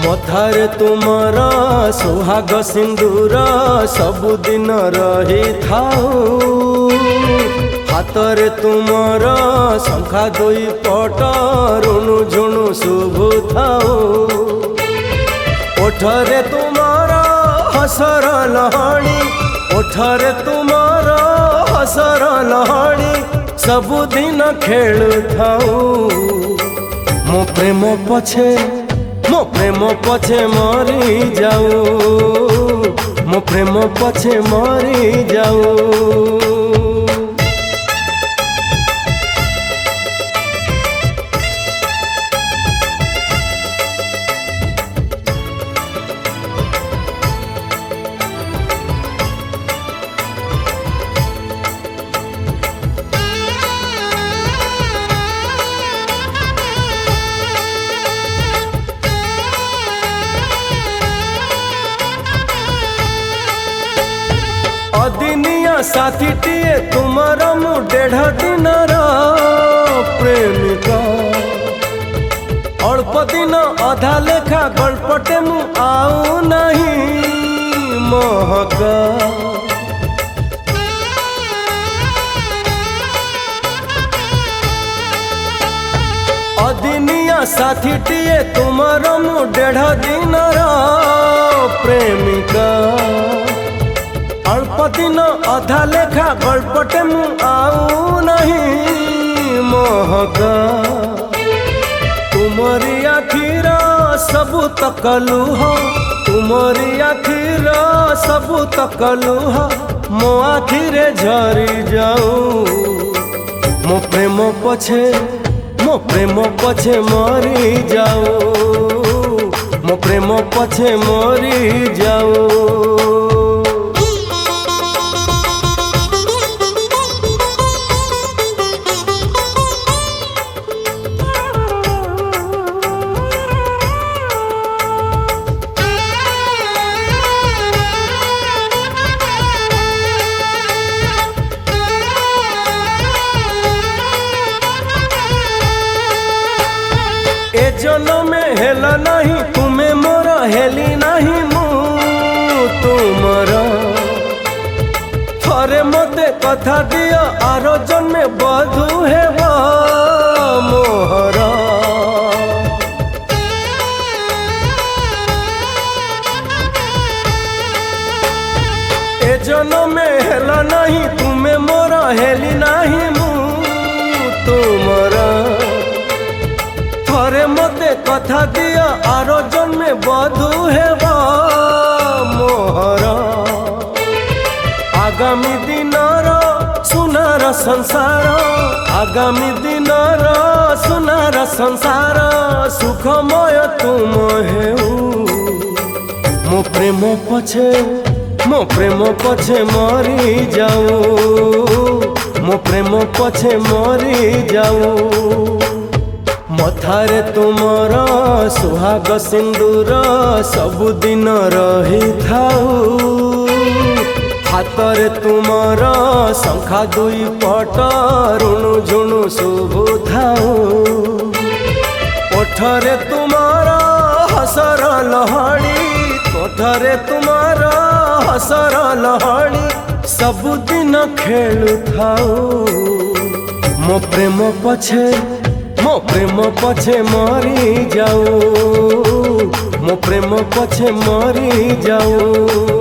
मथारे तुमर सुहाग सिंदूर सबुदिन रही थाऊ। हाथरे तुमर शंखा दुई पट रुणु झुणु शुभु थाऊ। ओठरे तुमर हसर लहड़ी, ओठरे तुमर हसर लहड़ी सबुदिन खेलु थाऊ। मो प्रेम पछे मरी जाऊ, मो प्रेम पछे मरी जाऊ। अदिनिया साथी टीए तुमर मु 1.5 दिनर प्रेमिका। अल्प दिन अधा लेखा गल्पटे मु आऊ नहीं महका। अदिनिया साथी टीए तुमर मु 1.5 दिनर प्रेमिका। अल्प दिन अधा लेखा गल्पटे मु आऊ नहीं महका। तुमरी आखिर सबु तक लुह, तुमरी आखिर सबु तक लुह मो आखिरे झरी जाऊ। मो प्रेम पछे मरी जाऊ, मो प्रेम पछे मरी जाऊ। ए जन्म में हेला नहीं तुम्हें मोर हेली नहीं मु तुमर। थरे मते कथा दियो आरो जन्मे बधू हेब मोहर। ए जन्म में हेला नहीं तुम्हें मोर हेली नहीं मु तुमर। थरे मते कथा दिया आरो जन्मे बधू हेबा मोहर। आगामी दिनर सुनार संसार, आगामी दिनर सुनार संसार सुखमय तुम हेऊ। मो प्रेम पछे मरी जाऊ, मो प्रेम पछे मरी जाऊ। मथारे तुमर सुहाग सिंदूर सबुदिन रही थाऊ। हाथरे तुमर शंखा दुई पट रुणु झुणु शुभु थाऊ। ओठरे तुमर हसर लहड़ी, ओठरे तुमर हसर लहड़ी सबुदिन खेलु थाऊ। मो प्रेम पछे मरी जाऊ, मो प्रेम पछे मरी जाऊ।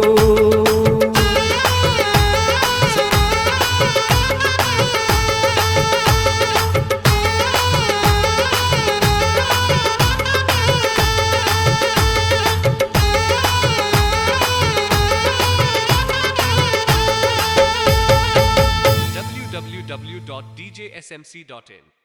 www.djsmc.in